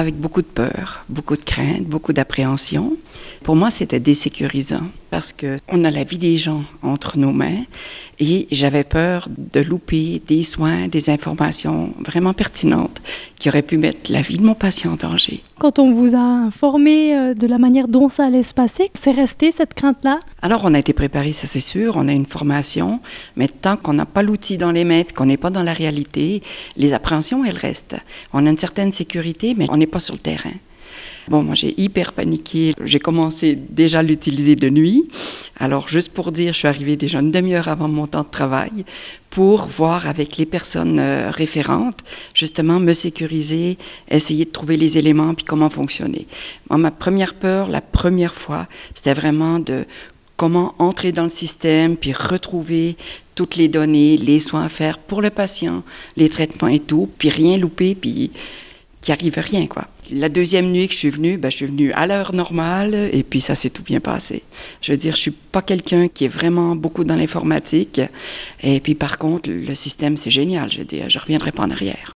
avec beaucoup de peur, beaucoup de crainte, beaucoup d'appréhension. Pour moi, c'était désécurisant parce qu'on a la vie des gens entre nos mains et j'avais peur de louper des soins, des informations vraiment pertinentes qui auraient pu mettre la vie de mon patient en danger. Quand on vous a informé de la manière dont ça allait se passer, c'est resté cette crainte-là? Alors, on a été préparé, ça c'est sûr, on a une formation, mais tant qu'on n'a pas l'outil dans les mains et qu'on n'est pas dans la réalité, les appréhensions, elles restent. On a une certaine sécurité, mais on n'est pas sur le terrain. Bon, moi, j'ai hyper paniqué. J'ai commencé déjà à l'utiliser de nuit. Alors, juste pour dire, je suis arrivée déjà une demi-heure avant mon temps de travail pour voir avec les personnes référentes, justement, me sécuriser, essayer de trouver les éléments puis comment fonctionner. Moi, ma première peur, la première fois, c'était vraiment de comment entrer dans le système puis retrouver toutes les données, les soins à faire pour le patient, les traitements et tout, puis rien louper, puis qu'il arrive rien, quoi. La deuxième nuit que je suis venue à l'heure normale et puis ça s'est tout bien passé. Je veux dire, je suis pas quelqu'un qui est vraiment beaucoup dans l'informatique et puis par contre, le système, c'est génial. Je veux dire, je reviendrai pas en arrière.